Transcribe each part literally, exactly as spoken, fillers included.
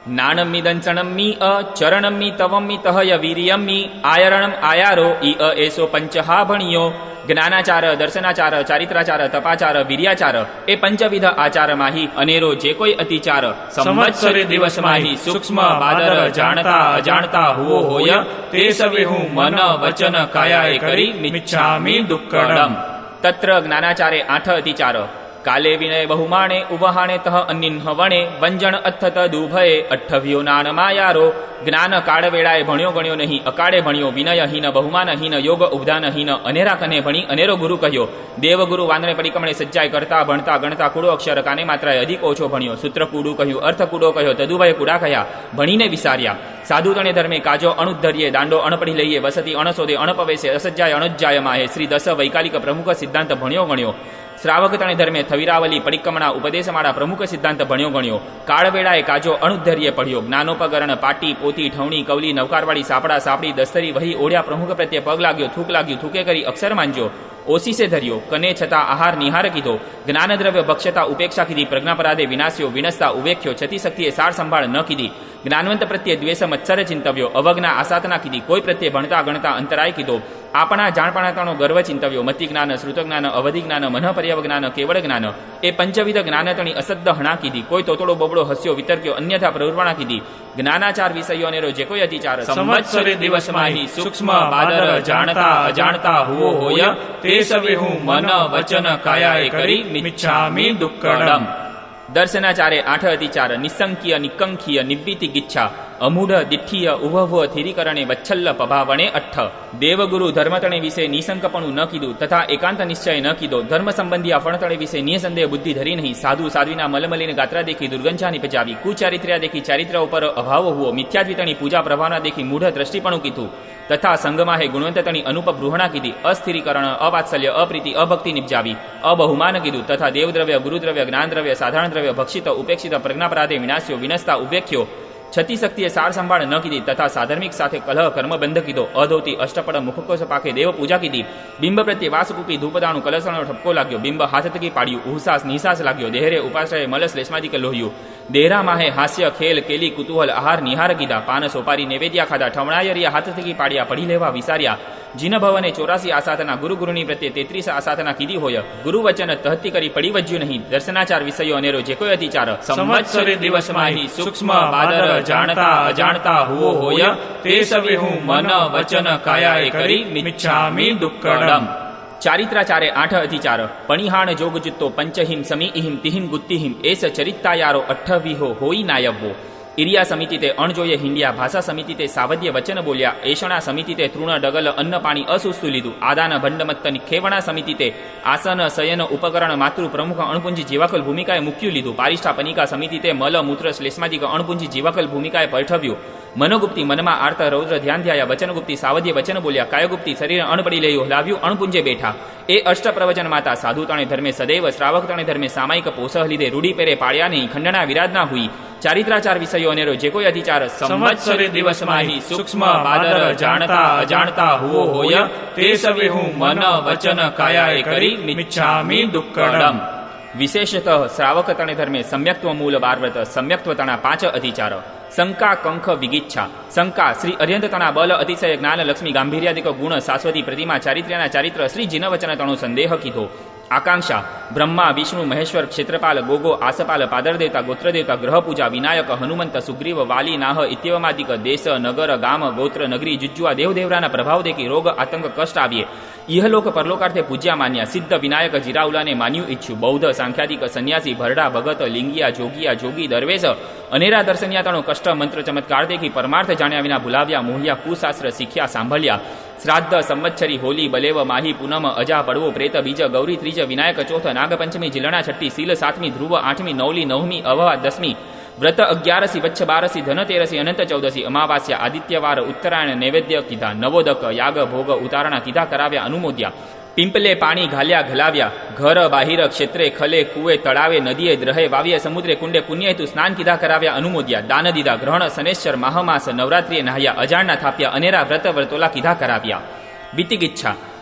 નાણમી દંસણમી અ ચરણમી તવમી તહય વીર્યમી આયરણમ આયારો ઈ અ એસો પંચહા ભણિયો જ્ઞાનાચાર દર્શનાચાર ચારિત્રાચાર તપાચાર વીર્યાચાર એ પંચવિધ આચાર માહી અનેરો જે કોઈ અતિચાર સંવત્સરે દિવસ માહી સૂક્ષ્મ બાદર જાણતા અજાણતા હુઓ હોય તે સવે હું મન વચન કાયાએ કરી મિચ્છામી દુક્કડમ. તત્ર જ્ઞાનાચારે આઠ અતિચાર કાલે વિનય બહુમાણે ઉવહાણે તહ અન્નિન્હ વણે વંજણ અથત દુભયે અઠ્ઠવ્યો નાન માયારો. જ્ઞાન કાળ વેળાએ ભણ્યો ગણ્યો નહીં અકાળે ભણ્યો વિનયહીન બહુમાનહીન યોગ ઉબધાનહીન અનેરા કને ભણી અનેરો ગુરુ કહ્યો. દેવગુરુ વાંદરે પરિકમણે સજ્જાય કરતા ભણતા ગણતા કૂડો અક્ષર કાને માત્રાએ અધિક ઓછો ભણ્યો. સૂત્ર કૂડું કહ્યું અર્થ કૂડો કહ્યો તદુભય કૂડા કહ્યા ભણીને વિસાર્યા. સાધુ તણે ધર્મે કાજો અણુદ્ધર્યે દાંડો અણપડી લઈએ વસતી અણસોદે અણપવેશે અસજ્જાય અણુજ્જાય માહે શ્રી દસ વૈકાલિક પ્રમુખ સિદ્ધાંત ભણ્યો ગણ્યો. શ્રાવક તણે ધર્મે થવિરાવલી પરિક્રમણા ઉપદેશમાળા પ્રમુખ સિદ્ધાંત ભણ્યો ગણ્યો. કાળવેળાએ કાજો અણુધર્ય પઢ્યો. જ્ઞાનોપકરણ પાટી પોતી ઠવણી કવલી નવકારવાળી સાપડા સાપડી દસ્તરી વહી ઓળ્યા પ્રમુખ પ્રત્યે પગ લાગ્યો થૂક લાગ્યું થૂકે કરી અક્ષર માંજ્યો. ઓશીસે ધર્યો કને છતાં આહાર નિહાર કીધો. જ્ઞાનદ્રવ્ય ભક્ષ્યતા ઉપેક્ષા કીધી. પ્રજ્ઞાપરાધે વિનાશ્યો વિનસતા ઉવેખ્યો. છતી શક્તિએ સાર સંભાળ ન કીધી. જ્ઞાનવંત પ્રત્યે દ્વેષ મત્સરે ચિંતવ્યો. અવજ્ઞા આસાતના કીધી. કોઈ પ્રત્યે ભણતા ગણતા અંતરાય કીધો. આપણા જાણપણાતાનો ગર્વ ચિંતવ્યો. મતિ જ્ઞાન શ્રુત જ્ઞાન અવધિ જ્ઞાન મનઃ પર્યવ જ્ઞાન કેવળ જ્ઞાન એ પંચવિધ જ્ઞાનતણી અસદ્ધ હણા કીધી. કોઈ તોતડો બોબડો હસ્યો વિતર્ક્યો અન્યથા પ્રવૃત્ણા કીધી. જ્ઞાનાચાર વિષયો અનેરો જે કોઈ અતિચાર સંવત્સરે દિવસ માહી સૂક્ષ્મ બાદર જાણતા અજાણતા હુઓ હોય તે સવે હું મન વચન કાયાએ કરી મિચ્છામી દુક્કડમ. દર્શનાચારે આઠ અતિચાર નિસંકીય નિકંખીય નિવ્વીતિ ગિચ્છા અમૂઢ દિઠ્ઠીય ઉભવ થિરીકરણે વચ્છલ્લ પભાવણે અઠ્ઠ. દેવગુરુ ધર્મતણે વિશે નિસંકપણું ન કીધું તથા એકાંત નિશ્ચય ન કીધો. ધર્મ સંબંધી અફણતણે વિશે નિસંદેહ બુદ્ધિ ધરી નહીં. સાધુ સાધ્વીના મલમલિન ગાત્રા દેખી દુર્ગંછા નિપજાવી. કુચારિત્ર્યા દેખી ચારિત્ર ઉપર અભાવ હુઓ. મિથ્યાદ્વિતણી પૂજા પ્રભાવના દેખી મૂઢ દ્રષ્ટિપણું કીધું તથા સંગમાહે ગુણવંતતણી અનુપગૃહણા કીધી. અસ્થિરીકરણ અવાત્સલ્ય અપ્રીતિ અભક્તિ નિપજાવી. અબહુમાન કીધું તથા દેવદ્રવ્ય ગુરુદ્રવ્ય જ્ઞાનદ્રવ્ય સાધારણ દ્રવ્ય ભક્ષિત ઉપેક્ષિત પ્રજ્ઞાપરાધે વિનાશ્યો વિનસતા ઉવેખ્યો. છતી શક્તિએ સાર સંભાળ ન કીધી તથા સાધર્મિક સાથે કલહ કર્મબંધ કીધો. અધોતી અષ્ટપડ મુખકોશ પાકે દેવ પૂજા કીધી. બિંબ પ્રત્યે વાસકૂપી ધૂપદાણું કલશનો ઠપકો લાગ્યો. બિંબ હાથ થકી પાડ્યું. ઉહસાસ નિસાસ લાગ્યો. દેહરે ઉપાશ્રય મલસ લેશમાદિક લોહ્યું. દેહરા માહે હાસ્ય ખેલ કેલી કુતૂહલ આહાર નિહાર કીધા. પાન સોપારી નેવેદ્યા ખાધા. ઠમણાયરિયા હાથ થકી પાડ્યા. પડી લેવા વિસાર્યા. જીન ભવને ચોરાસી આસાધના ગુરુ ગુરુની પ્રત્યે તેત્રીસ આસાધના કીધી હોય. ગુરુ વચન તહતી કરી પડી વજ્યું નહીં. દર્શનાચાર વિષયો અનેરો જે કોઈ અતિચાર સંવત્સરે દિવસ માહી સૂક્ષ્મ બાદર જાણતા અજાણતા હુઓ હોય તે સવે હું મન વચન કાયાએ કરી મિચ્છામી દુક્કડમ. ચારિત્રાચારે આઠ અતિચાર પણિહાણ જોગજુત્તો પંચહિમ સમીહિમ તિહિમ ગુત્તિહિમ એસ ચરિત્તાયારો અઠ્ઠવિહો હોઈ નાયવો. ઇરિયા સમિતિ તે અણજોયે હિંડિયા. ભાષા સમિતિ તે સાવધ્ય વચન બોલ્યા. એષણા સમિતિ તે તૃણ ડગલ અન્ન પાણી અસુસ્તુ લીધું. આદાન ભંડમત્ત નિખેવણા સમિતિ તે આસન શયન ઉપકરણ માતૃ પ્રમુખ અણપુંજી જીવાકલ ભૂમિકાએ મુક્યું લીધું. પારિષ્ઠા પનિકા સમિતિ તે મલ મૂત્ર શ્લેષ્માદિક અણપુંજી જીવાકલ ભૂમિકાએ પઠવ્યું. મનોગુપ્તી મનમાં આર્ત રૌદ્ર ધ્યાન ધ્યાયા. વચનગુપ્તી સાવધ્ય વચન બોલ્યા. કાયગુપ્તી શરીર અણપડી લયું લાવ્યું અણપુંજે બેઠા. એ અષ્ટ પ્રવચન માતા સાધુ તણે ધર્મે સદૈવ શ્રાવક તણે ધર્મે સામાયિક પોસહ લીધે રૂઢી પેરે પાડ્યા નહીં. ખંડના વિરાજના હુઈ. ચારિત્રાચાર વિષયો અનેરો જે કોઈ અતિચાર સંવત્સરે દિવસ માહી સૂક્ષ્મ બાદર જાણતા અજાણતા હુઓ હોય તે સવે હું મન વચન કાયાએ કરી મિચ્છામી દુક્કડમ. વિશેષતઃ શ્રાવક તણે ધર્મે સમ્યક્ત્વ મૂલ બારવ્રત સમ્યક્ત્વ તણા પાંચ અતિચાર શંકા કંખ વિગિચ્છા. શંકા શ્રી અર્યંત તણા બલ અતિશય જ્ઞાન લક્ષ્મી ગાંભીર્યાદિક ગુણ શાશ્વતી પ્રતિમા ચારિત્ર્યના ચારિત્ર શ્રી જીન વચન તણો સંદેહ કીધો. આકાંક્ષા બ્રહ્મા વિષ્ણુ મહેશ્વર ક્ષેત્રપાલ ગોગો આસપાલ પાદરદેવતા ગોત્રદેવતા ગ્રહપૂજા વિનાયક હનુમંત સુગ્રીવ વાલી નાહ ઇત્યવમાદિક દેશ નગર ગામ ગોત્ર નગરી જુજ્જુઆ દેવદેવરાના પ્રભાવ દેખી રોગ આતંક કષ્ટ આવીએ. ઇહલોક પરલોકાર્થે પૂજ્યા માન્યા. સિદ્ધ વિનાયક જીરાઉલાને માન્યું ઈચ્છું. બૌદ્ધ સાંખ્યાદિક સંન્યાસી ભરડા ભગત લિંગિયા જોગિયા જોગી દરવેશ અનેરા દર્શન્યા તણો કષ્ટ મંત્ર ચમત્કાર દેખી પરમાર્થ જાણ્યા વિના ભૂલાવ્યા. મોહ્યા કુશાસ્ત્ર શીખ્યા સાંભળ્યા. શ્રાદ્ધ સંવત્સરી હોલી બલેવ માહી પૂનમ અજા પડવો પ્રેત બીજ ગૌરી ત્રીજ વિનાયક ચોથ નાગપંચમી જીલણા છઠ્ઠી સીલ સાતમી ધ્રુવ આઠમી નવલી નવમી અવવા દસમી વ્રત અગિયારસી વચ્છ બારસી ધનતેરસી અનંત ચૌદસી અમાવાસ્યા આદિત્યવાર ઉત્તરાયણ નૈવેદ્ય કીધા. નવોદક યાગ ભોગ ઉતારણા કીધા કરાવ્યા અનુમોદ્યા. પિંપલે પાણી ઘાલ્યા ઘલાવ્યા. ઘર બાહિર ક્ષેત્રે ખલે કુએ તળાવે નદીએ દ્રહે વાવ્યે સમુદ્રે કુંડે પુણ્યહેતુ સ્નાન કીધા કરાવ્યા અનુમોદ્યા. દાન દીધા ગ્રહણ શનેશ્વર મહામાસ નવરાત્રિએ નહાયા. અજાણના થાપ્યા અનેરા વ્રત વ્રતોલા કીધા કરાવ્યા. વિતિગિચ્છા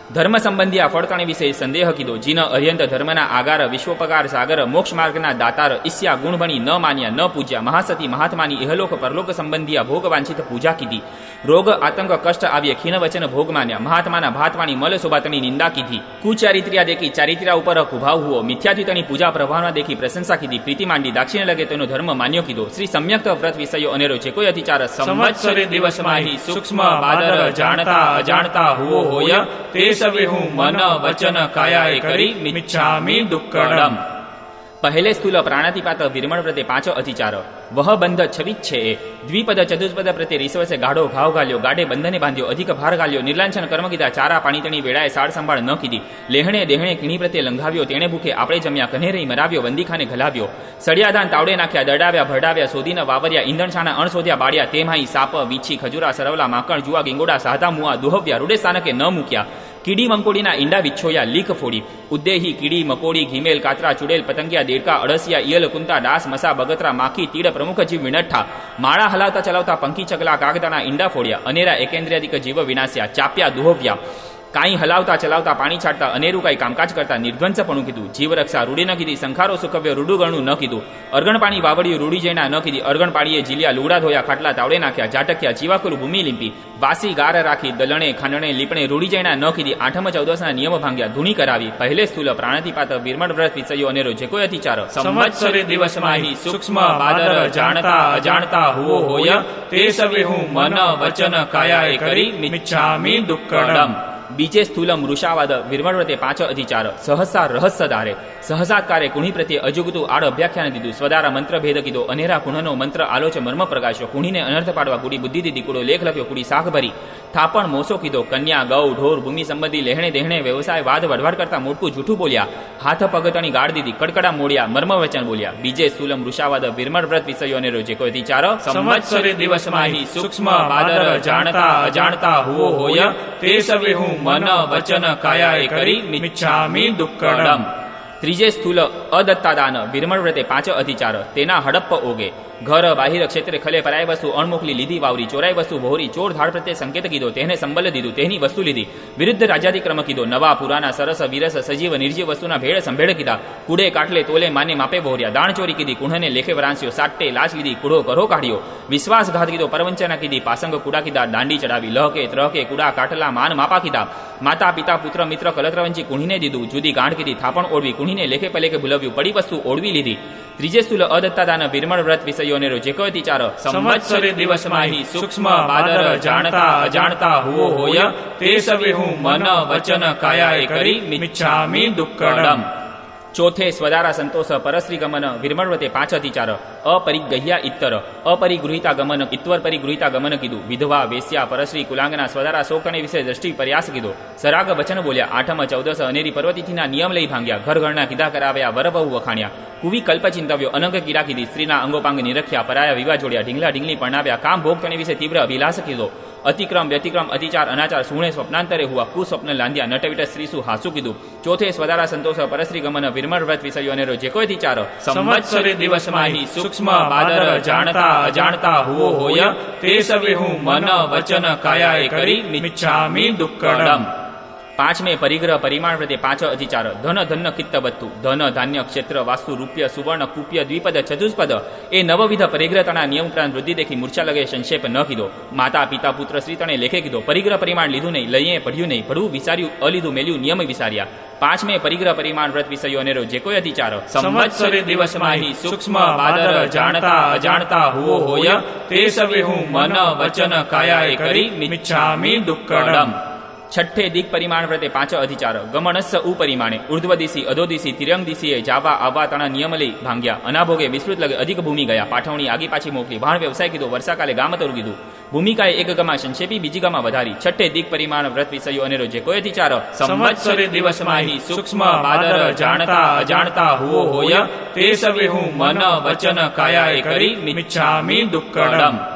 ધર્મ સંબંધી આ ફળતણે વિશે સંદેહ કીધો. જીન અર્યંત ધર્મના આગાર, વિશ્વોપકાર સાગર, મોક્ષ માર્ગના દાતાર, ઈસ્યા ગુણભણી ન માન્યા ન પૂજ્યા, મહાસતી મહાત્માની ઇહલોક પરલોક સંબંધી આ ભોગ વાંછિત પૂજા કીધી. રોગ આતંક કષ્ટ આવ્યે ખીન વચન ભોગ માન્યા, મહાત્માના ભાતવાણી મલ શોભાતની નિંદા કીધી. કુચારિત્ર્યા દેખી ચારિત્ર્યા ઉપર કુભાવ હુઓ, મિથ્યાત્વિતની પૂજા પ્રભાવના દેખી પ્રશંસા કીધી. પ્રીતિ માંડી દાક્ષિણ્ય લગે તેનો ધર્મ માન્યો કીધો. શ્રી સમ્યક્ત વ્રત વિષયો અનેરો છે કોઈ અતિચાર, સંવત્સરે દિવસ માહી સૂક્ષ્મ બાદર, જાણતા અજાણતા હુઓ હોય તે સવે હું મન વચન કાયાએ કરી મિચ્છામિ દુક્કડમ. પહેલે સ્થૂલ પ્રાણાતિપાત વિરમણ વ્રતે પાંચ અતિચાર. વહ બંધ છવિત છે એ દ્વિપદ ચતુષ્પદ પ્રત્યે રીસવસે ગાઢો ઘાવ ઘાલ્યો, ગાઢે બંધને બાંધ્યો, અધિક ભાર ઘાલ્યો, નિર્લાંછન કર્મ કીધા, ચારા પાણી તેણી વેળાએ સાડ સંભાળ ન કીધી, લેહણે દેહણે કીણી પ્રત્યે લંઘાવ્યો, તેણે ભૂખે આપણે જમ્યા, કનેરી મરાવ્યો, બંદીખાને ઘલાવ્યો, સળિયાધાન તાવડે નાખ્યા, દડાવ્યા ભરડાવ્યા, સોદીને વાવર્યા, ઈંધણ છાના અણશોધ્યા બાળ્યા, તેમાહી સાપ વીછી ખજુરા સરવલા માકણ જુવા ગીંગોડા સાહતા મુઆ દુહવ્યા, રૂડે સ્થાનકે ન મૂક્યા, કીડી મંકોડીના ઈંડા વિચ્છોયા, લીક ફોડી, ઉદ્દેહી કીડી મકોડી ઘીમેલ કાતરા ચુડેલ પતંગિયા દેડકા અળસિયા ઈયલ કુંતા ડાસ મસા બગતરા માખી તીડ પ્રમુખ જીવ વિનઠ્ઠા, માળા હલાવતા ચલાવતા પંખી ચકલા કાગદાના ઈંડા ફોડ્યા, અનેરા એકેન્દ્રિયાદિક જીવ વિનાશ્યા, ચાપ્યા દુહવ્યા, કાંઈ હલાવતા ચલાવતા પાણી છાંટતા, અનેરું કાંઈ કામકાજ કરતા નિર્ધ્વંસપણું કીધું. જીવરક્ષા રૂડી ન કીધી, સંખારો સુકવ્યો રૂડું ગણું ન કીધું, અર્ગણ પાણી વાવડ્યું રૂડી જૈના ન કીધી, અર્ગણ પાણીએ જીલ્યા લુગડા ધોયા, ખાટલા તાવડે નાખ્યા, ઝાટક્યા જીવાકુલ ભૂમિ લીંપી, વાસી ગાર રાખી, દલણે ખાંડણે લીપણે રૂડી જૈના ન કીધી, આઠમ ચૌદસના નિયમ ભાંગ્યા, ધૂણી કરાવી. પહેલે સ્થૂલ પ્રાણાતિપાત વિરમણ વ્રત વિષયો અનેરો જે કોઈ અતિચાર, સંવત્સરે દિવસ માહી સૂક્ષ્મ બાદર, જાણતા અજાણતા હુઓ હોય તે સવે હું મન વચન કાયાએ કરી મિચ્છામિ દુક્કડમ. બીજે સ્થૂલમ વૃષાવાદ વિરમણ વ્રતે પાંચ અધિચાર. સહસા રહસ્ય ધારે, સહસાત્કારે કુણી પ્રત્યે અજુગતું આડ અભ્યાખ્યાન દીધું, સ્વદારા મંત્ર ભેદ કીધો, અનેરા કુણનો મંત્ર આલોચ મર્મ પ્રકાશ્યો, કુણીને અનર્થ પાડવા કુડી બુદ્ધિ દીધી, કુડો લેખ લખ્યો, કુડી શાખ ભરી, થાપણ મોસો કીધો, કન્યા ગૌ ઢોર ભૂમિ સંબંધી લેહણે દેહણે વ્યવસાય વાદ વઢવાડ કરતા મોટકું જૂઠું બોલ્યા, હાથ પગતણી ગાળ દીધી, કડકડા મોડ્યા, મર્મ વચન બોલ્યા. બીજે સ્થૂલમ વૃષાવાદ વિરમણ વ્રત વિષયો અનેરો જે કોઈ અધિચાર, સંવત્સરે દિવસ માહી સૂક્ષ્મ બાદર, જાણતા અજાણતા હુઓ હોય તે સવે હું મન વચન કાયાએ કરી મિચ્છામિ દુક્કડમ. ત્રીજે સ્થૂલ અદત્તાદાન વિરમણ વ્રતે પાંચ અધિચાર. તેના હડપ્પ ઓગે, ઘર બાહિર ક્ષેત્રે ખલે પરાય વસ્તુ અણમોકલી લીધી વાવરી, ચોરાઈ વસ્તુ વહોરી, ચોર ધાડ પ્રત્યે સંકેત કીધો, તેને સંબલ દીધું, તેની વસ્તુ લીધી, વિરુદ્ધ રાજ્યાધિક્રમ કીધો, નવા પુરાના સરસ વિરસ સજીવ નિર્જીવ વસ્તુના ભેળ સંભેળ કીધા, કુડે કાટલે તોલે માને માપે વહોર્યા, દાણ ચોરી કીધી, કુણને લેખે વરાંસ્યો, સાટે લાચ લીધી, કુડો કરો કાઢ્યો, વિશ્વાસઘાત કીધો, પરવંચના કીધી, પાસંગ કુડા કીધા, દાંડી ચડાવી, લહકે ત્રહકે કુડા કાટલા માન માપા કીધા, માતા પિતા પુત્ર મિત્ર કલત્રવંચી કુણીને દીધું, જુદી ગાંઠ કીધી, થાપણ ઓળવી, કુણીને લેખે પલેખે ભૂલવ્યું, પડી વસ્તુ ઓળવી લીધી. ત્રીજે સ્થૂલ અદત્તાદાન વિરમણ વ્રત વિષયો અનેરો જે કોઈ અતિચાર, સંવત્સરે દિવસ માહી સૂક્ષ્મ બાદર, જાણતા અજાણતા હુઓ હોય તે સવે હું મન વચન કાયાએ કરી મિચ્છામિ દુક્કડમ. ચોથે સ્વદારા સંતોષ પરશ્રી ગમન વિરમણ વ્રતે પાંચ અતિચાર. અપરિગહ્યા ઇત્તર, અપરિગૃહિતા ગમન, ઇત્વર પરિગૃહિતા ગમન કીધું, વિધવા વેશ્યા પરશ્રી કુલાંગના સ્વદારા શોકને વિશે દ્રષ્ટિ પ્રયાસ કીધો, સરાગ વચન બોલ્યા, આઠમ ચૌદસ અનેરી પર્વતીથીના નિયમ લઈ ભાંગ્યા, ઘર ઘરના કીધા કરાવ્યા, વરબહુ વખાણ્યા, કુવી કલ્પ ચિંતવ્યો, અનંગ કીડા કીધી, સ્ત્રીના અંગોપાંગ નિરખ્યા, પરાયા વિવાહ જોડ્યા, ઢીંગલા ઢીંગલી પરણાવ્યા, કામ ભોગ તેની વિશે તીવ્ર અભિલાષ કીધો, અતિક્રમ વ્યતિક્રમ અતિચાર અનાચાર સુણે સ્વપ્નાંતરે હુઆ, કુસ્વપ્ન લાંદ્યા, નટવિટ સ્ત્રીસુ હાસુ કીધું. ચોથે સ્વદારા સંતોષ પરશ્રી ગમન વિરમણ વ્રત વિષયો અનેરો જે કોઈ અતિચાર, સંવત્સરે દિવસ માહી સૂક્ષ્મ બાદર, જાણતા અજાણતા હુઓ હોય તે સવે હું મન વચન કાયાએ કરી મિચ્છામિ દુક્કડમ. પાંચમે પરિગ્રહ પરિમાણ વ્રતે પાંચ અધિચાર. ધન ધન કિત્તવત્તુ, ધન ધાન્ય ક્ષેત્ર વાસ્તુ રૂપ્ય સુવર્ણ કુપ્ય દ્વિપદ ચતુષ્પદ એ નવવિધ પરિગ્રહતાના નિયમ ઉપરાંત વૃદ્ધિ દેખી મૂર્છા લગે સંક્ષેપ ન કીધો. માતા પિતા પુત્ર શ્રી તણે લેખે કીધો, પરિગ્રહ પરિમાણ લીધું નહીં, લઈએ પડ્યું નહીં, ભડવું વિચાર્યું, અલીધું મેલ્યું, નિયમ વિચાર્યા. પાંચમે પરિગ્રહ પરિમાણ વ્રત વિષયો અનેરો જે કોઈ અધિચાર, સંવત્સરે દિવસ માહી સૂક્ષ્મ બાદર, જાણતા અજાણતા હુઓ હોય તે સવે હું મન વચન કાયાએ કરી મિચ્છામિ દુક્કડમ. છઠ્ઠે દિક પરિમાણ વ્રતે પાંચ અધિચાર. ગમણસ્સ ઉપરિમાણે ઉર્ધ્વદિશી અધોદિશી તિર્યંગ દિશીએ જાવા આવવા તણા નિયમ લઈ ભાંગ્યા, અનાભોગે વિસ્તૃત લગે અધિક ભૂમિ ગયા, પાઠવણી આગી પાછી મોકલી, ભાણ વ્યવસાય કીધો, વર્ષાકાલે ગામતરું કીધું, ભૂમિકાએ એક ગમા સંક્ષેપી બીજી ગમા વધારી. છઠ્ઠે દિક પરિમાણ વ્રત વિષયો અનેરો જે કોઈ અધિચાર, સંવત્સરે દિવસ માહી સૂક્ષ્મ બાદર, જાણતા અજાણતા હુઓ હોય તે સવે હું મન વચન કાયાએ કરી મિચ્છામિ દુક્કડમ.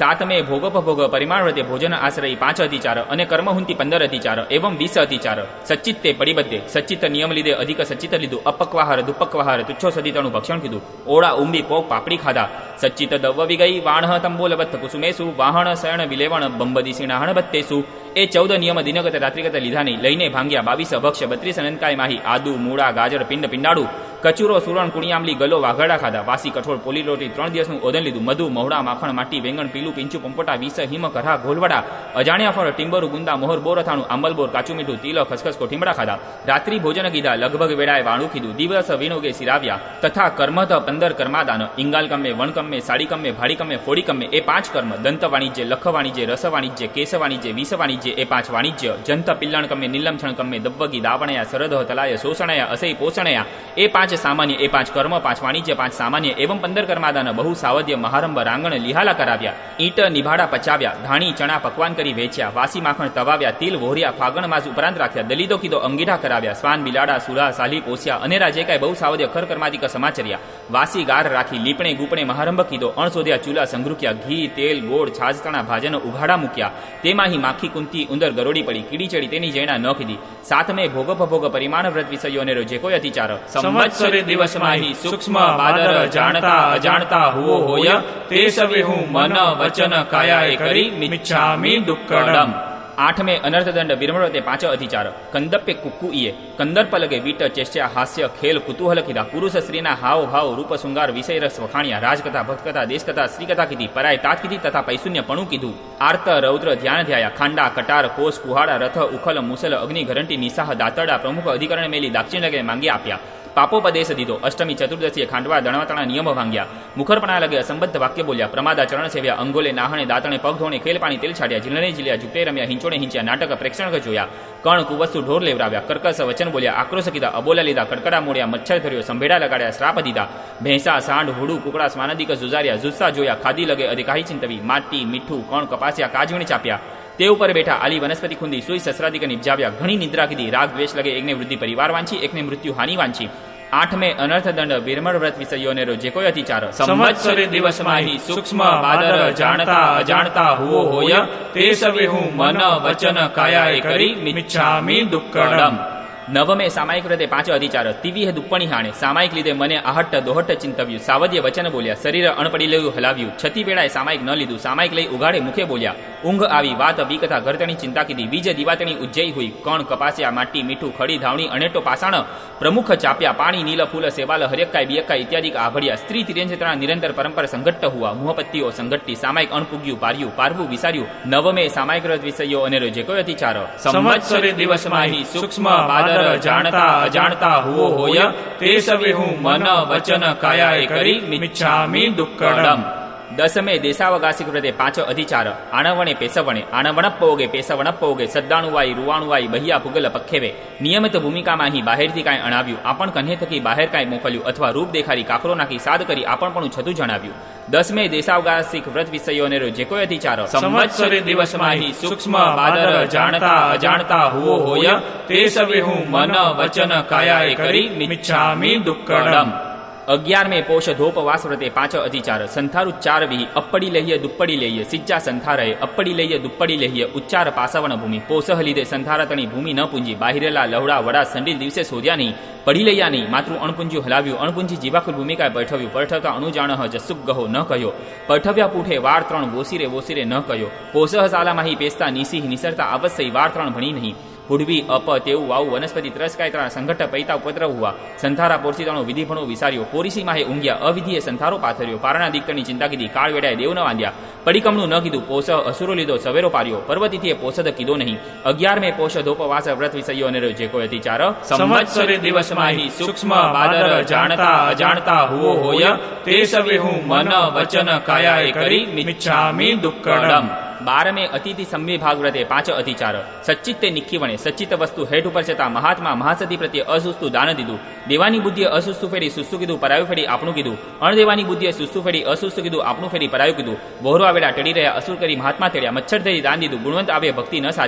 સાતમે ભોગોપભોગ પરિમાણ વ્રતે ભોજન આશ્રય પાંચ અતિચાર અને કર્મહુંતિ પંદર અતિચાર એવં વીસ અતિચાર સચ્ચિત્તે પરિબદ્ધે સચ્ચિત નિયમ લીધે અધિક સચ્ચિત લીધું અપક્વાહાર દુપક્વાહાર તુચ્છો સદિતાનું ભક્ષણ કીધું ઓળા ઉંબી પોક પાપડી ખાધા સચ્ચિત દવ્વ વિગઈ વાણહ તંબોલબત્થ કુસુમેસુ વાહણ શયણ વિલેવણ બંબદી સિણાહણ બત્તેસુ એ ચૌદ નિયમ દિનગત રાત્રિગત લીધા નહીં લઈને ભાંગ્યા બાવીસ ભક્ષ્ય બત્રીસ અનંતકાય માહી આદુ મૂળા ગાજર પિંડ પિંડાડું કચુરો સુરણ કુણિયામલી ગલો વાઘડા ખાધા વાસી કઠોળ પોલી રોટી ત્રણ દિવસનું ઓદન લીધું મધુ મહુડા માખણ માટી વેંગણ પીલું પીંચું પંપોટા વીસ હિમ ઘરા ઘોલવડા અજાણ્યા ફળ ટીંબરુ ગુંદા મોહર બોર અથાણું આંબલ બોર કાચું મીઠું તીલ ખસખસ કોઠીમડા ખાધા રાત્રિ ભોજન કીધા લગભગ વેળાએ વાણું કીધું દિવસ વિનોગે સિરાવ્યા તથા કર્મત પંદર કર્માદાન ઇંગાલ કમ્મે વણ કમ્મે સાડી કમ્મે ભાડી કમ્મે ફોડી કમ્મે એ પાંચ કર્મ દંત વાણિજ્ય લખ વાણિજ્ય રસ વાણિજ્ય કેસ વાણિજ્ય વિષ વાણિજ્ય એ પાંચ વાણિજ્ય જંત પિલ્લાણ કમ્મે નિલમ છણ કમ્મે દવ્વગી દાવણયા સરદ તલાય શોષણયા અસઈ પોષણયા એ પાંચ સામાન્ય એ પાંચ કર્મ પાંચ વાણિજ્ય પાંચ સામાન્ય એવં પંદર કર્માદાન બહુ સાવધ્ય મહારંભ રાંગણ લિહાલા કરાવ્યા ઈટ નિભાડા પચાવ્યા ધાણી ચણા પકવાન કરી વેચ્યા વાસી માખણ તવાવ્યા તિલ વોહર્યા ફાગણ માસ ઉપરાંત રાખ્યા દલિતો કીધો અંગીઠા કરાવ્યા સ્વાન બિલાડા સુરા સાલી પોસ્યા અનેરા જે કાંઈ બહુ સાવધ્ય ખર કર્માદિક સમાચર્યા વાસી ગાર રાખી લીપણે ગુપણે મહારંભ કીધો અણસોધ્યા ચૂલા સંગૃક્યા ઘી તેલ ગોળ છાજતણા ભાજન ઉઘાડા મૂક્યા તેમાંહી માખી કુંતી ઉંદર ગરોડી પડી કીડી ચડી તેની જૈણા ન કીધી સાતમે ભોગોપભોગ પરિમાણ વ્રત વિષયોને જે કોઈ અતિચાર સંવત્સરે દિવસમાંહી સૂક્ષ્મ બાદર જાણતા અજાણતા હુઓ હોય તે સવે હું મન વચન કાયાએ કરી મિચ્છામિ દુક્કડમ આઠમે અનર્થદંડ વિરમળતે પાંચ અધિચાર કંદપ્પે કુક્કુઈએ કંદર્પ લગે વીટ ચેષ્ટા હાસ્ય ખેલ કુતૂહલ કીધા પુરુષ સ્ત્રીના હાવ ભાવ રૂપ શૃંગાર વિષય રસ વખાણ્યા રાજકથા ભક્તકથા દેશકથા શ્રીકથા કીધી પરાય તાત કીધી તથા પૈશુન્ય પણું કીધું આર્ત રૌદ્ર ધ્યાન ધ્યાયા ખાંડા કટાર કોષ કુહાડા રથ ઉખલ મુસલ અગ્નિ ઘરંટી નિસાહ દાતરડા પ્રમુખ અધિકરણ મેલી દાક્ષિણ લગે માંગી આપ્યા પાપોપદેશ દીધો અષ્ટમી ચતુર્દશીએ ખાંડવા દણવાતણા નિયમ ભાંગ્યા મુખરપણા લગે અસંબદ્ધ વાક્ય બોલ્યા પ્રમાદા ચરણ સેવ્યા અંગોલે નાહણે દાતણે પગ ધોણે ખેલ પાણી તેલ છાડ્યા જીલણે જીલ્યા ઝૂંટે રમ્યા હિંચોણે હિંચ્યા નાટક પ્રેક્ષણ જોયા કણ કુવસ્તુ ઢોર લેવરાવ્યા કર્કશ વચન બોલ્યા આક્રોશ કીધા અબોલા લીધા કડકડા મોડ્યા મચ્છર ધર્યો સંભેડા લગાડ્યા શ્રાપ દીધા ભેંસા સાંઢ હુડું કુકડા સ્માનદિક જુજાર્યા જુસ્સા જોયા ખાદી લગે અધિકાહી ચિંતવી માટી મીઠું કણ કપાસ્યા કાજવીણ ચાપ્યા તે ઉપર બેઠા આલી વનસ્પતિ ખુંદી સુઈ સસરાદિક નિપજાવ્યા ઘણી નિદ્રા કીધી રાગ દ્વેષ લગે એકને વૃદ્ધિ પરિવાર વાંચી એકને મૃત્યુ હાનિ વાંચી આઠમે અનર્થ દંડ વિરમળ વ્રત વિષયોને જે કોઈ અતિચાર સંવત્સરે દિવસમાંહી સૂક્ષ્મ બાદર જાણતા અજાણતા હુઓ હોય તે સવે હું મન વચન કાયાએ કરી મિચ્છામિ દુક્કડમ નવમે સામાયિક વ્રતે પાંચ અધિચાર તિવિહ દુપ્પણી હાણે સામાયિક લીધે મને આહટ્ટ દોહટ્ટ ચિંતવ્યું સાવધ્ય વચન બોલ્યા શરીર અણપડી લેવું હલાવ્યું છતી વેળાએ સામાયિક ન લીધું સામાયિક લઈ ઉગાડે મુખે બોલ્યા ઊંઘ આવી વાત વિકથા ઘરતણી ચિંતા કીધી બીજ દિવાતણી ઉજ્જઈ હુઈ કણ કપાસ્યા માટી મીઠું ખડી ધાવણી અણેટો પાષાણ પ્રમુખ ચાપ્યા પાણી નીલ ફૂલ સેવાલ હર્યકાય બિયકાય ઇત્યાદિ આભળ્યા સ્ત્રી તિર્યંજત્રા નિરંતર પરંપર સંઘટ્ટ હુआ મુહપત્તિઓ સંઘટ્ટી સામાયિક અણપુગ્યું પાર્યું પારવું વિસાર્યું નવમે સામાયિક વ્રત વિષયો અને જે કોઈ અતિચાર સંવત્સરે દિવસમાંહી સૂક્ષ્મ બાદર જાણતા અજાણતા હુઓ હોય તે સવે હું મન વચન કાયાએ કરી મિચ્છામિ દુક્કડમ દસમે દેશાવગાસિક વ્રતે પાંચ અધિચાર આણવણે પેસવણે આણવણપ્પવગે પેસવણપ્પવગે સદ્દાણુવાઈ રૂવાણુવાઈ બહિયા પુગલ પખ્યેવે નિયમિત ભૂમિકામાં અહીં બહારથી કાંઈ અણાવ્યું આપણ કન્હે થકી બહાર કાંઈ મોકલ્યું અથવા રૂપ દેખાડી કાકરો નાખી સાદ કરી આપણ પણ છતું જણાવ્યું દસમે દેશાવગાસિક વ્રત વિષયોને જે કોઈ અધિચાર સંવત્સરે દિવસમાં અહીં સૂક્ષ્મ બાદર જાણતા અજાણતા હુઓ હોય તે સવે હું મન વચન કાયાએ કરી મિચ્છામિ દુક્કડમ અગિયાર મે પોષ ધોપવાસ વ્રતે પાંચ અધિચાર સંથારુ ચાર વિહી અપ્પડી લહીએ દુપ્પડી લહીએ સિચ્ચા સંથારહે અપ્પડી લહીએ દુપ્પડી લહીએ ઉચ્ચાર પાસવણ ભૂમિ પોસહ લીધે સંથારતણી ભૂમિ ન પૂંજી બાહિરેલા લવડા વડા સંડીલ દિવસે શોધ્યા નહીં પડી લૈયા નહીં માતૃ અણપુંજ્યું હલાવ્યું અણપુંજી જીવાખુર ભૂમિકાએ પઠવ્યું પઠવતા અણુજાણ જસુક ગહો ન કહ્યો પઠવ્યા પૂઠે વાર ત્રણ વોસીરે વોસીરે ન કહ્યો પોસહ સાલામાહી પેસ્તા નિસિહ નિસરતા અવશ્ય વાર ત્રણ ભણી નહીં પુઢવી અપ તેવું વાવું વનસ્પતિ ત્રસકાય ત્રણ સંઘટ પૈતા ઉપદ્રવ હુआ સંથારા પોરસીતાનો વિધિ ભણો વિસાર્યો પોરીસી માહે ઊંઘ્યા અવિધિએ સંથારો પાથર્યો પારણા દીકતની ચિંતા કીધી કાળ વેડાએ દેવ ન વાંધ્યા પડીકમનું ન કીધું પોષ અસુરો લીધો સવેરો પાર્યો પર્વતીથીએ પોષદ કીધો નહીં અગિયાર મે પોષ ધોપવાસ વ્રત વિષયો અને જે કોઈ અતિચાર સંવત્સરે દિવસમાં હી સૂક્ષ્મ બાદર જાણતા અજાણતા હુઓ હોય તે સવે હું મન વચન કાયાએ કરી મિચ્છામિ દુક્કડમ બારમે અતિથિ સંવિભાગ વ્રતે પાંચ અધિચાર સચ્ચિત્તે નિખીવણે સચ્ચિત વસ્તુ હેઠ ઉપર છતાં મહાત્મા મહાસતી પ્રત્યે અસુસ્તુ દાન દીધું દેવાની બુદ્ધિએ અસુસ્તુ ફેરી સુસ્તુ કીધું પરાયું ફેરી આપણું કીધું અણદેવાની બુદ્ધિએ સુસ્તુ ફેરી અસુસ્તુ કીધું આપણું ફેરી પરાયું કીધું વહોરો આવેલા ટળી રહ્યા અસુર કરી મહાત્મા તેડ્યા મચ્છર ધરી દાન દીધું ગુણવંત આવે ભક્તિ ન સાચવી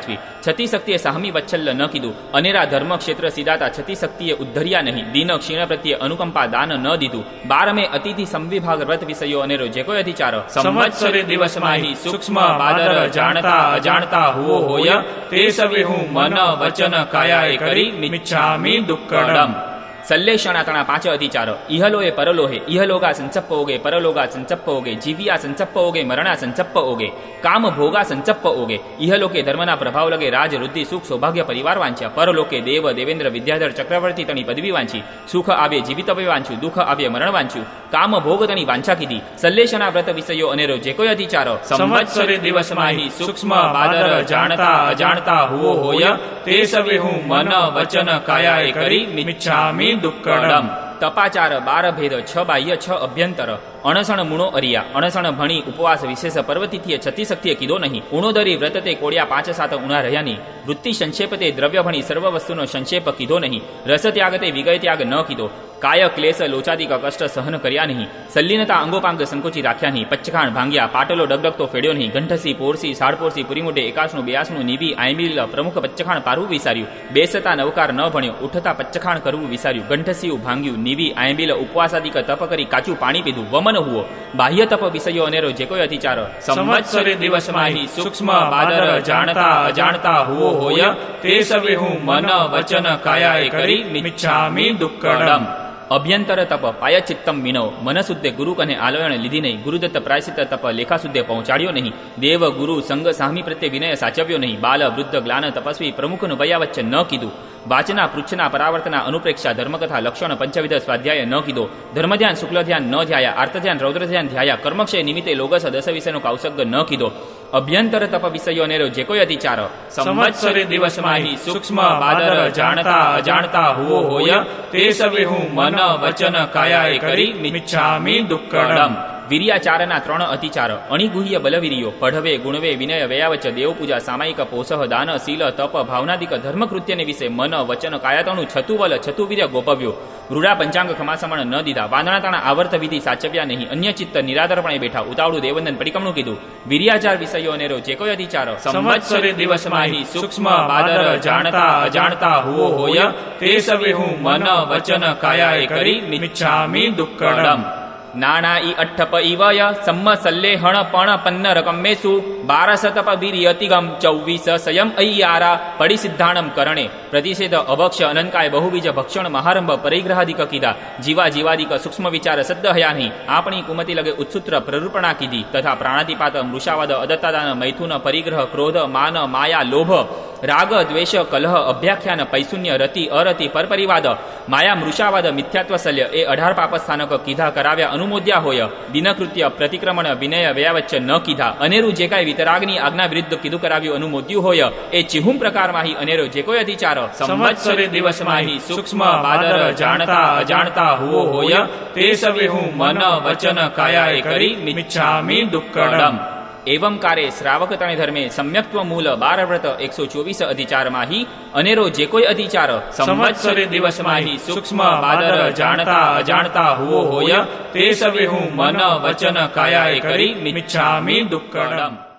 છતી શક્તિએ સાહમી વચ્છલ્ય ન કીધું. અનેરા ધર્મ ક્ષેત્ર સીધાતા છતી શક્તિએ ઉદ્ધર્યા નહીં. દીન ક્ષીણ પ્રત્યે અનુકંપા દાન ન દીધું. બારમે અતિથિ સંવિભાગ વ્રત વિષયો અનેરો જે કોઈ અધિચાર સંવત્સરે દિવસ માહી સૂક્ષ્મ બાદર જાણતા અજાણતા હુઓ હોય તે સવે હું મન વચન કાયાએ કરી મિચ્છામિ દુક્કડમ. સલ્લેષણાતણા પાંચ અધિચાર ઇહલોએ પરલોહે ઇહલોગા સંચપ્પ ઓગે પરલોગા સંચપ્પ ઓગે જીવ્યા સંચપ્પ ઓગે મરણા સંચપ્પ ઓગે કામ ભોગા સંચપ્પ ઓગે. ઇહલોકે ધર્મના પ્રભાવ લગે રાજ વૃદ્ધિ સુખ સૌભાગ્ય પરિવાર વાંચ્યા. પરલોકે દેવ દેવેન્દ્ર વિદ્યાધર ચક્રવર્તી તણી પદવી વાંચી. સુખ આવે જીવિતવ્ય વાંચ્યું. દુઃખ આવે મરણ વાંચ્યું. કામ ભોગ તણી વાંચા કીધી. સલ્લેષણા વ્રત વિષયો અનેરો જે કોઈ અધિચાર સંવત્સરે દિવસ માહી સૂક્ષ્મ બાદર જાણતા અજાણતા હુઓ હોય તે સવે હું મન વચન કાયાએ કરી મિચ્છામિ દુક્કડમ. તપાચાર બાર ભેદ છ બાહ્ય છ અભ્યંતર અણસણ મૂણો અરિયા. અણસણ ભણી ઉપવાસ વિશેષ પર્વતિથિએ છતી શક્તિએ કીધો નહીં. ઉણોદરી વ્રતતે કોળિયા પાંચ સાત ઉણા રહ્યા નહીં. વૃત્તિ સંક્ષેપતે દ્રવ્ય ભણી સર્વ વસ્તુનો સંક્ષેપ કીધો નહીં. રસ ત્યાગતે વિગય ત્યાગ ન કીધો. કાય ક્લેશ લોચાદિક કષ્ટ સહન કર્યા નહીં. સલ્લીનતા અંગોપાંગ સંકોચી રાખ્યા નહીં. પચ્ચખાણ ભાંગ્યા પાટલો ડગડગતો ફેડ્યો નહીં. ગંઠસી પોરસી સાડપોરસી પુરીમોઢે એકાશનું બેયાસનું નીવી આયમીલ પ્રમુખ પચ્ચખાણ પારવું વિસાર્યું. બેસતા નવકાર ન ભણ્યો. ઉઠતા પચ્ચખાણ કરવું વિસાર્યું. ગંઠસીયું ભાંગ્યું નીવી આયમીલ ઉપવાસાદિક તપ કરી કાચું પાણી પીધું. વમન હુઓ બાહ્ય તપ વિષયો અનેરો જે કોઈ અધિચાર સંવત્સરે દિવસ માહી સૂક્ષ્મ બાદર જાણતા અજાણતા હુઓ હોય તે સવે હું મન વચન કાયાએ કરી મિચ્છામિ દુક્કડમ. અભ્યંતર તપ પાયચિત્તમ વિનવ મનસુદ્ધે ગુરુ કને આલોયણ લીધી નહીં. ગુરુદત્ત પ્રાયશ્ચિત તપ લેખા સુદ્ધે પહોંચાડ્યો નહીં. દેવ ગુરુ સંગ સાહમી પ્રત્યે વિનય સાચવ્યો નહીં. બાલ વૃદ્ધ ગ્લાન તપસ્વી પ્રમુખનું વયા વચ્ચે ન કીધું. વાચના પૃચ્છના પરાવર્તના અનુપ્રેક્ષા ધર્મકથા લક્ષણ પંચવિધ સ્વાધ્યાય ન કીધો. ધર્મ ધ્યાન શુક્લ ધ્યાન ન ધ્યાયા. આર્ત ધ્યાન રૌદ્ર ધ્યાન ધ્યાયા. કર્મક્ષય નિમિત્તે લોગસ દસ વિષયનો કૌશગ ન કીધો. અભ્યંતર તપ વિષયો અનેરો જે કોઈ અધિચાર સંવત્સરે દિવસ માહી સૂક્ષ્મ બાદર જાણતા અજાણતા હુઓ હોય તે સવે હું મન વચન કાયાએ કરી મિચ્છામિ દુક્કડમ. વીર્યાચારના ત્રણ અતિચાર અણિગુહ્ય બલવીર્યો પઢવે ગુણવે વિનય વયાવચ દેવપૂજા સામાયિક પોષહ દાન શીલ તપ ભાવનાદિક ધર્મકૃત્યને વિશે મન વચન કાયાતણું છતુવલ છતુવીર્ય ગોપવ્યો. રૂડા પંચાંગ ખમાસમણ ન દીધા. વાંદણાતાણા આવર્ત વિધિ સાચવ્યા નહીં. અન્ય ચિત્ત નિરાદરપણે બેઠા. ઉતાવળું દેવંદન પડીકમણું કીધું. વીર્યાચાર વિષયો અનેરો જે કોઈ અધિચાર સંવત્સરે દિવસ માહી સૂક્ષ્મ બાદર જાણતા અજાણતા હુઓ હોય તે સવે હું મન વચન કાયાએ કરી મિચ્છામિ દુક્કડમ. નાણા ઈ અઠ્ઠપ ઈવય સમ્મ સલ્લેહણ પણ પન્ન રકમેસુ બારસતપ વીર્યતિગમ ચૌવીસ સંયમ અય્યારા પડિસિદ્ધાણમ કરણે. પ્રતિષેધ અભક્ષ અનંકાય બહુબીજ ભક્ષણ મહારંભ પરિગ્રહાદિક કીધા. જીવા જીવાદિક સૂક્ષ્મ વિચાર સદ્દ હયા નહીં. આપણી કુમતી લગે ઉત્સુત્ર પ્રરૂપણા કીધી. તથા પ્રાણાતિપાત મૃષાવાદ અદત્તાદાન મૈથુન પરિગ્રહ ક્રોધ માન માયા લોભ રાગ દ્વેષ કલહ અભ્યાખ્યાન પૈશુન્ય રતિ અરતિ પરપરિવાદ માયા મૃષાવાદ મિથ્યાત્વ શલ્ય એ અઢાર પાપસ્થાનક કીધા કરાવ્યા અનુમોદ્યા હોય. દિનકૃત્ય પ્રતિક્રમણ વિનય વ્યાવચ્ચ ન કીધા. અનેરું જે કાંઈ વિતરાગની આજ્ઞા વિરુદ્ધ કીધું કરાવ્યું અનુમોદ્યું હોય એ ચિહુમ પ્રકારમાંહી અનેરો જે કોઈ અધિચાર સંવત્સરે દિવસ માહી સૂક્ષ્મ બાદર જાણતા અજાણતા હુઓ હોય તે સવે હું મન વચન કાયાએ કરી મિચ્છામિ દુક્કડમ. એવં કારે શ્રાવક તણે ધર્મે સમ્યક્ત્વ મૂલ બાર વ્રત એકસો ચોવીસ અધિચાર માહી અનેરો જે કોઈ અધિચાર સંવત્સરે દિવસ માહી સૂક્ષ્મ બાદર જાણતા અજાણતા હુઓ હોય તે સવે હું મન વચન કાયાએ કરી મિચ્છામિ દુક્કડમ.